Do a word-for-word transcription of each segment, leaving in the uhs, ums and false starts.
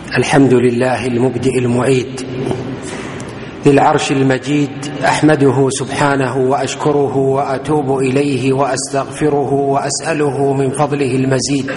الحمد لله المبدئ المعيد ذي العرش المجيد، أحمده سبحانه وأشكره وأتوب إليه وأستغفره وأسأله من فضله المزيد،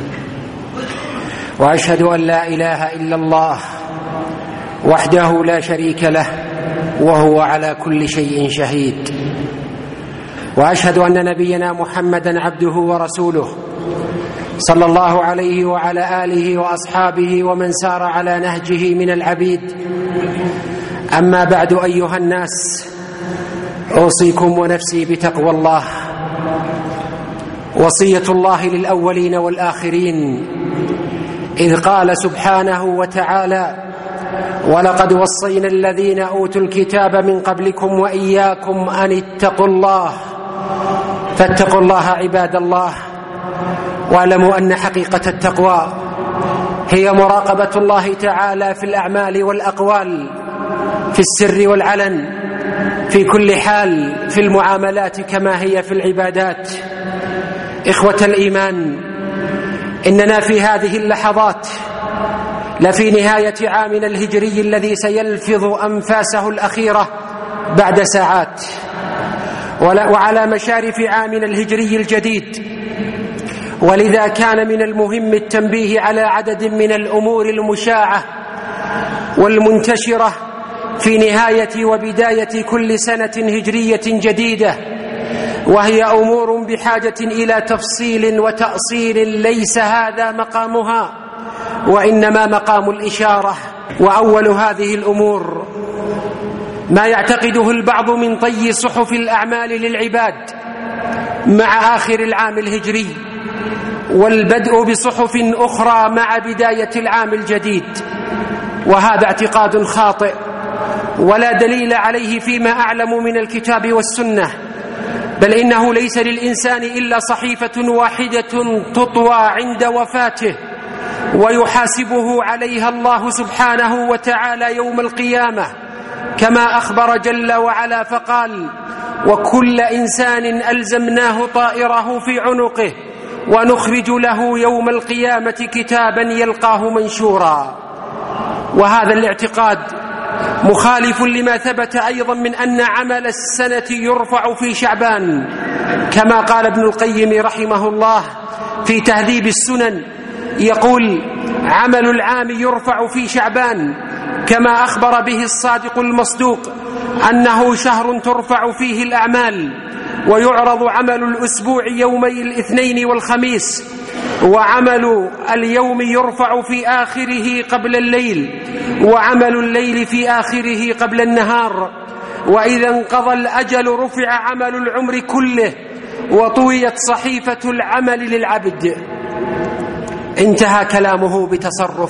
وأشهد أن لا إله إلا الله وحده لا شريك له وهو على كل شيء شهيد، وأشهد أن نبينا محمدا عبده ورسوله صلى الله عليه وعلى آله وأصحابه ومن سار على نهجه من العبيد. أما بعد، أيها الناس، أوصيكم ونفسي بتقوى الله، وصية الله للأولين والآخرين، إذ قال سبحانه وتعالى: ولقد وصينا الذين أوتوا الكتاب من قبلكم وإياكم أن اتقوا الله. فاتقوا الله عباد الله، واعلموا أن حقيقة التقوى هي مراقبة الله تعالى في الأعمال والأقوال، في السر والعلن، في كل حال، في المعاملات كما هي في العبادات. إخوة الإيمان، إننا في هذه اللحظات لفي نهاية عامنا الهجري الذي سيلفظ أنفاسه الأخيرة بعد ساعات، وعلى مشارف عامنا الهجري الجديد. ولذا كان من المهم التنبيه على عدد من الأمور المشاعة والمنتشرة في نهاية وبداية كل سنة هجرية جديدة، وهي أمور بحاجة إلى تفصيل وتأصيل ليس هذا مقامها، وإنما مقام الإشارة. وأول هذه الأمور ما يعتقده البعض من طي صحف الأعمال للعباد مع آخر العام الهجري، والبدء بصحف أخرى مع بداية العام الجديد، وهذا اعتقاد خاطئ ولا دليل عليه فيما أعلم من الكتاب والسنة، بل إنه ليس للإنسان إلا صحيفة واحدة تطوى عند وفاته، ويحاسبه عليها الله سبحانه وتعالى يوم القيامة، كما أخبر جل وعلا فقال: وكل إنسان ألزمناه طائره في عنقه ونخرج له يوم القيامة كتابا يلقاه منشورا. وهذا الاعتقاد مخالف لما ثبت أيضا من أن عمل السنة يرفع في شعبان، كما قال ابن القيم رحمه الله في تهذيب السنن، يقول: عمل العام يرفع في شعبان، كما أخبر به الصادق المصدوق أنه شهر ترفع فيه الأعمال، ويعرض عمل الأسبوع يومي الاثنين والخميس، وعمل اليوم يرفع في آخره قبل الليل، وعمل الليل في آخره قبل النهار، وإذا انقضى الأجل رفع عمل العمر كله، وطويت صحيفة العمل للعبد. انتهى كلامه بتصرف.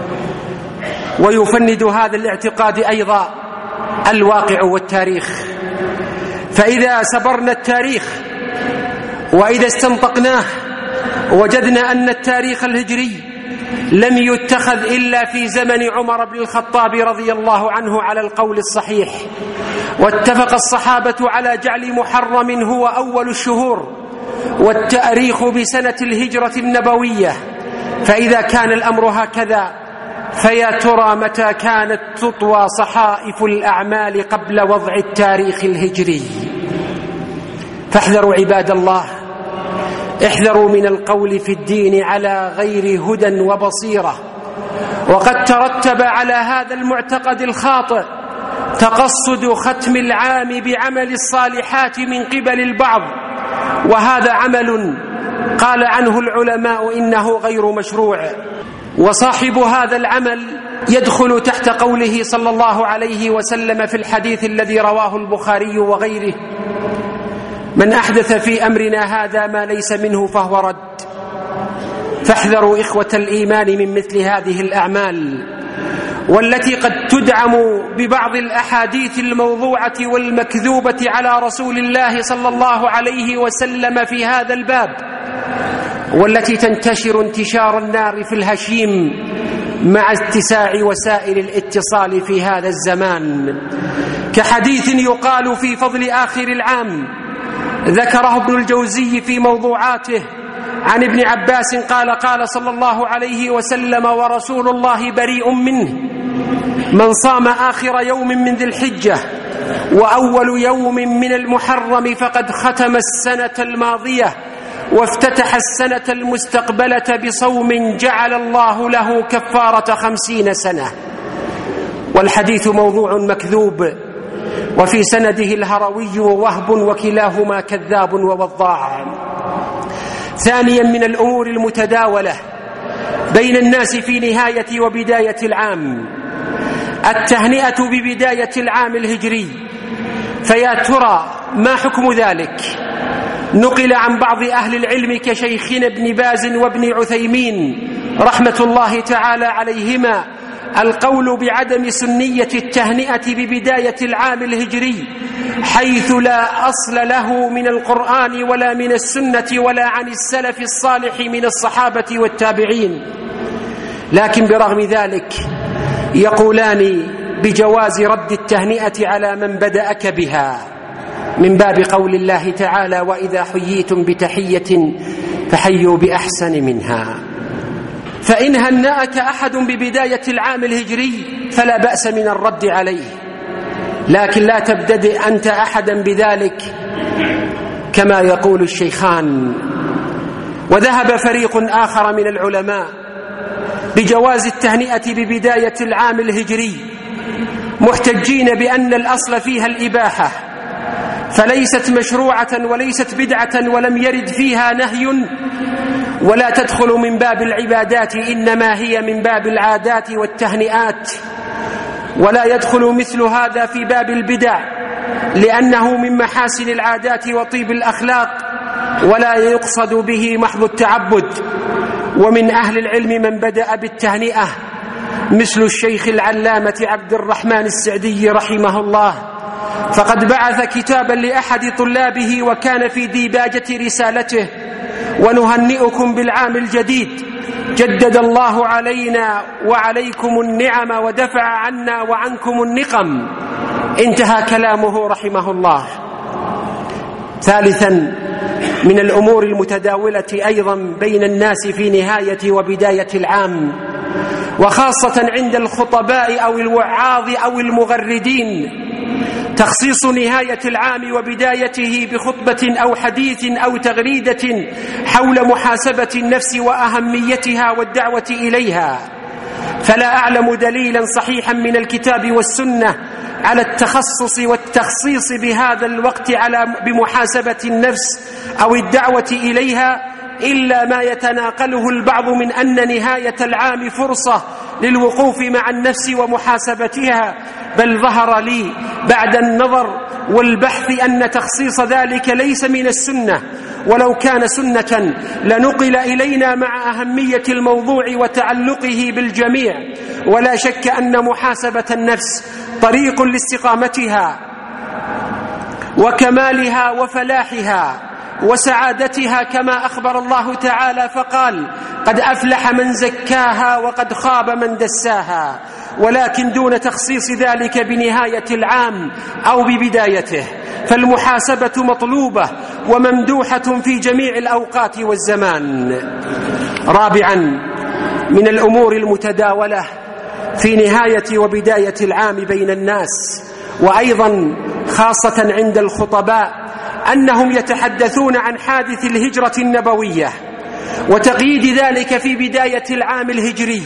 ويفند هذا الاعتقاد أيضا الواقع والتاريخ، فإذا سبرنا التاريخ وإذا استنطقناه وجدنا أن التاريخ الهجري لم يتخذ إلا في زمن عمر بن الخطاب رضي الله عنه على القول الصحيح، واتفق الصحابة على جعل محرم هو أول الشهور، والتأريخ بسنة الهجرة النبوية. فإذا كان الأمر هكذا، فيا ترى متى كانت تطوى صحائف الأعمال قبل وضع التاريخ الهجري؟ فاحذروا عباد الله، احذروا من القول في الدين على غير هدى وبصيرة. وقد ترتب على هذا المعتقد الخاطئ تقصد ختم العام بعمل الصالحات من قبل البعض، وهذا عمل قال عنه العلماء إنه غير مشروع. وصاحب هذا العمل يدخل تحت قوله صلى الله عليه وسلم في الحديث الذي رواه البخاري وغيره: من أحدث في أمرنا هذا ما ليس منه فهو رد. فاحذروا إخوة الإيمان من مثل هذه الأعمال، والتي قد تدعم ببعض الأحاديث الموضوعة والمكذوبة على رسول الله صلى الله عليه وسلم في هذا الباب، والتي تنتشر انتشار النار في الهشيم مع اتساع وسائل الاتصال في هذا الزمان، كحديث يقال في فضل آخر العام ذكره ابن الجوزي في موضوعاته عن ابن عباس قال قال صلى الله عليه وسلم: ورسول الله بريء منه من صام آخر يوم من ذي الحجة وأول يوم من المحرم فقد ختم السنة الماضية وافتتح السنة المستقبلة بصوم جعل الله له كفارة خمسين سنة. والحديث موضوع مكذوب، وفي سنده الهروي ووهب، وكلاهما كذاب ووضاع. ثانيا من الأمور المتداولة بين الناس في نهاية وبداية العام التهنئة ببداية العام الهجري، فيا ترى ما حكم ذلك؟ نقل عن بعض أهل العلم كشيخنا ابن باز وابن عثيمين رحمة الله تعالى عليهما القول بعدم سنية التهنئة ببداية العام الهجري، حيث لا أصل له من القرآن ولا من السنة ولا عن السلف الصالح من الصحابة والتابعين. لكن برغم ذلك يقولان بجواز رد التهنئة على من بدأك بها، من باب قول الله تعالى: وإذا حييتم بتحية فحيوا بأحسن منها. فإن هنأك أحد ببداية العام الهجري فلا بأس من الرد عليه، لكن لا تبتدئ أنت أحدا بذلك كما يقول الشيخان. وذهب فريق آخر من العلماء بجواز التهنئة ببداية العام الهجري، محتجين بأن الأصل فيها الإباحة، فليست مشروعة وليست بدعة ولم يرد فيها نهي، ولا تدخل من باب العبادات، إنما هي من باب العادات والتهنئات، ولا يدخل مثل هذا في باب البدع، لأنه من محاسن العادات وطيب الأخلاق، ولا يقصد به محض التعبد. ومن أهل العلم من بدأ بالتهنئة مثل الشيخ العلامة عبد الرحمن السعدي رحمه الله، فقد بعث كتابا لأحد طلابه وكان في ديباجة رسالته: ونهنئكم بالعام الجديد، جدد الله علينا وعليكم النعم ودفع عنا وعنكم النقم. انتهى كلامه رحمه الله. ثالثا من الأمور المتداولة أيضا بين الناس في نهاية وبداية العام، وخاصة عند الخطباء أو الوعاظ أو المغردين، تخصيص نهاية العام وبدايته بخطبة أو حديث أو تغريدة حول محاسبة النفس وأهميتها والدعوة إليها. فلا أعلم دليلا صحيحا من الكتاب والسنة على التخصص والتخصيص بهذا الوقت على بمحاسبة النفس أو الدعوة إليها، إلا ما يتناقله البعض من أن نهاية العام فرصة للوقوف مع النفس ومحاسبتها. بل ظهر لي بعد النظر والبحث أن تخصيص ذلك ليس من السنة، ولو كان سنة لنقل إلينا مع أهمية الموضوع وتعلقه بالجميع. ولا شك أن محاسبة النفس طريق لاستقامتها وكمالها وفلاحها وسعادتها، كما أخبر الله تعالى فقال: قد أفلح من زكاها وقد خاب من دساها. ولكن دون تخصيص ذلك بنهاية العام أو ببدايته، فالمحاسبة مطلوبة وممدوحة في جميع الأوقات والزمان. رابعا من الأمور المتداولة في نهاية وبداية العام بين الناس، وأيضا خاصة عند الخطباء، أنهم يتحدثون عن حادث الهجرة النبوية وتقييد ذلك في بداية العام الهجري،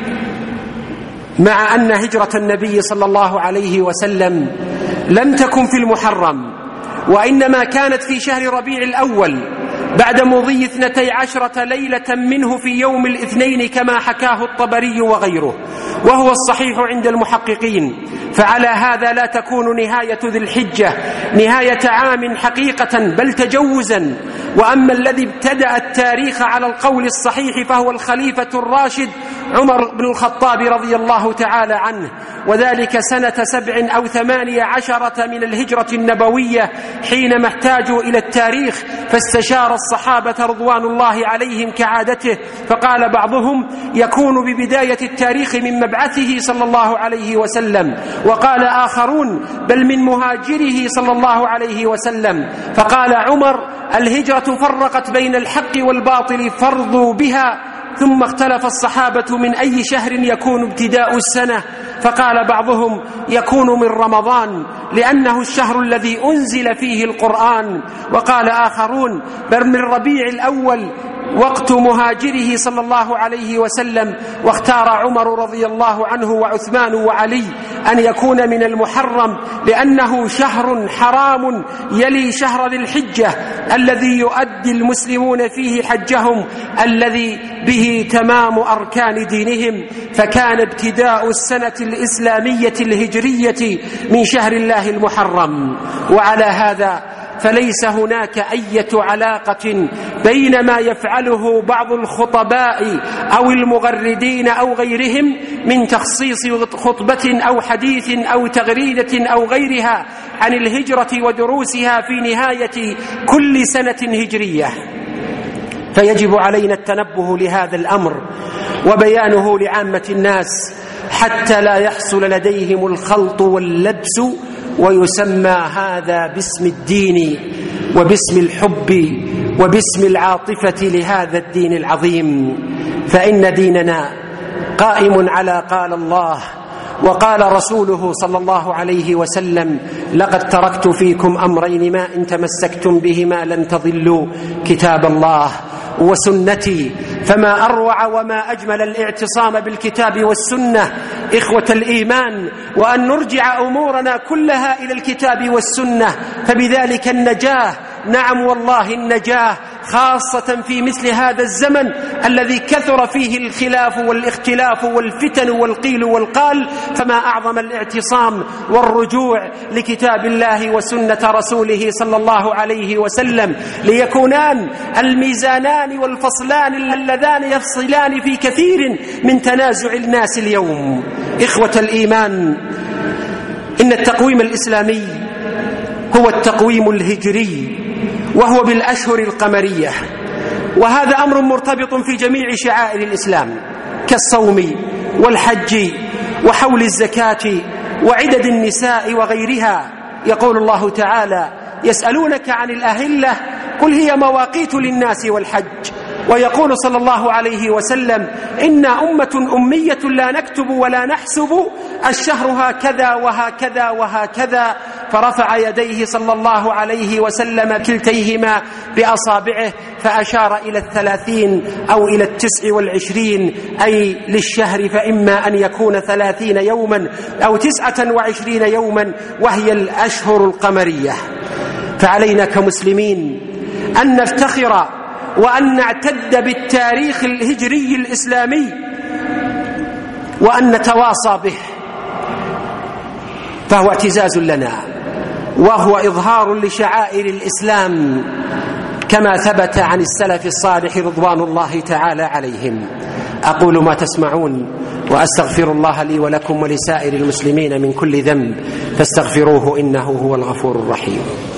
مع أن هجرة النبي صلى الله عليه وسلم لم تكن في المحرم، وإنما كانت في شهر ربيع الأول بعد مضي اثنتي عشرة ليلة منه في يوم الاثنين، كما حكاه الطبري وغيره، وهو الصحيح عند المحققين. فعلى هذا لا تكون نهاية ذي الحجة نهاية عام حقيقة، بل تجوزا. وأما الذي ابتدأ التاريخ على القول الصحيح فهو الخليفة الراشد عمر بن الخطاب رضي الله تعالى عنه، وذلك سنة سبع أو ثمانية عشرة من الهجرة النبوية حينما احتاجوا إلى التاريخ، فاستشار الصحابة رضوان الله عليهم كعادته، فقال بعضهم يكون ببداية التاريخ من مبعثه صلى الله عليه وسلم، وقال آخرون بل من مهاجره صلى الله عليه وسلم. فقال عمر الهجرة فرقت بين الحق والباطل فارضوا بها. ثم اختلف الصحابة من أي شهر يكون ابتداء السنة، فقال بعضهم يكون من رمضان لأنه الشهر الذي أنزل فيه القرآن، وقال آخرون بل من ربيع الأول وقت مهاجره صلى الله عليه وسلم. واختار عمر رضي الله عنه وعثمان وعلي أن يكون من المحرم لأنه شهر حرام يلي شهر ذي الحجة الذي يؤدي المسلمون فيه حجهم الذي به تمام أركان دينهم، فكان ابتداء السنة الإسلامية الهجرية من شهر الله المحرم. وعلى هذا فليس هناك أي علاقة بين ما يفعله بعض الخطباء أو المغردين أو غيرهم من تخصيص خطبة أو حديث أو تغريدة أو غيرها عن الهجرة ودروسها في نهاية كل سنة هجرية. فيجب علينا التنبه لهذا الأمر وبيانه لعامة الناس حتى لا يحصل لديهم الخلط واللبس، ويسمى هذا باسم الدين وباسم الحب وباسم العاطفة لهذا الدين العظيم. فإن ديننا قائم على قال الله وقال رسوله صلى الله عليه وسلم لقد تركت فيكم أمرين ما إن تمسكتم بهما لن تضلوا كتاب الله وسنتي. فما أروع وما أجمل الاعتصام بالكتاب والسنة إخوة الإيمان، وأن نرجع أمورنا كلها إلى الكتاب والسنة، فبذلك النجاة. نعم والله النجاة، خاصة في مثل هذا الزمن الذي كثر فيه الخلاف والاختلاف والفتن والقيل والقال. فما أعظم الاعتصام والرجوع لكتاب الله وسنة رسوله صلى الله عليه وسلم، ليكونان الميزانان والفصلان اللذان يفصلان في كثير من تنازع الناس اليوم. إخوة الإيمان، إن التقويم الإسلامي هو التقويم الهجري وهو بالأشهر القمرية، وهذا أمر مرتبط في جميع شعائر الإسلام كالصوم والحج وحول الزكاة وعدد النساء وغيرها. يقول الله تعالى يسألونك عن الأهلة قل هي مواقيت للناس والحج. ويقول صلى الله عليه وسلم إنا أمة أمية لا نكتب ولا نحسب الشهر هكذا وهكذا وهكذا، فرفع يديه صلى الله عليه وسلم كلتيهما بأصابعه فأشار إلى الثلاثين أو إلى التسع والعشرين أي للشهر، فإما أن يكون ثلاثين يوما أو تسعة وعشرين يوما وهي الأشهر القمرية. فعلينا كمسلمين أن نفتخر وأن نعتد بالتاريخ الهجري الإسلامي وأن نتواصى به، فهو اعتزاز لنا وهو إظهار لشعائر الإسلام كما ثبت عن السلف الصالح رضوان الله تعالى عليهم. أقول ما تسمعون وأستغفر الله لي ولكم ولسائر المسلمين من كل ذنب فاستغفروه إنه هو الغفور الرحيم.